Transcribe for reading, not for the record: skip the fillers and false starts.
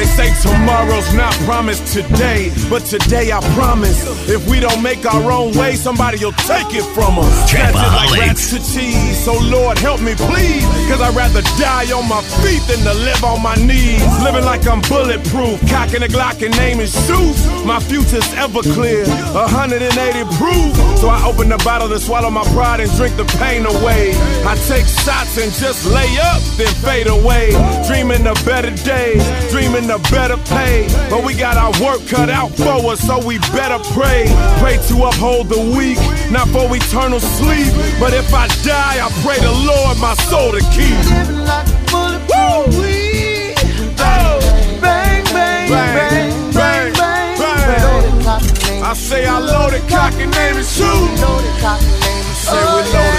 They say tomorrow's not promised today, but today I promise, if we don't make our own way, somebody'll take it from us. Snatch it like rats to cheese, so Lord help me please, cause I'd rather die on my feet than to live on my knees. Living like I'm bulletproof, cocking a Glock and aiming shoes. My future's ever clear, 180 proof. So I open the bottle to swallow my pride and drink the pain away. I take shots and just lay up, then fade away. Dreaming of better days, dreaming of better pay. But we got our work cut out for us, so we better pray. Pray to uphold the weak, not for eternal sleep. But if I die, I pray the Lord my soul to keep. Living like a bulletproof weed. Bang, bang, bang, bang, bang, bang, bang. I say I loaded, cock and name is shoot. Say we loaded.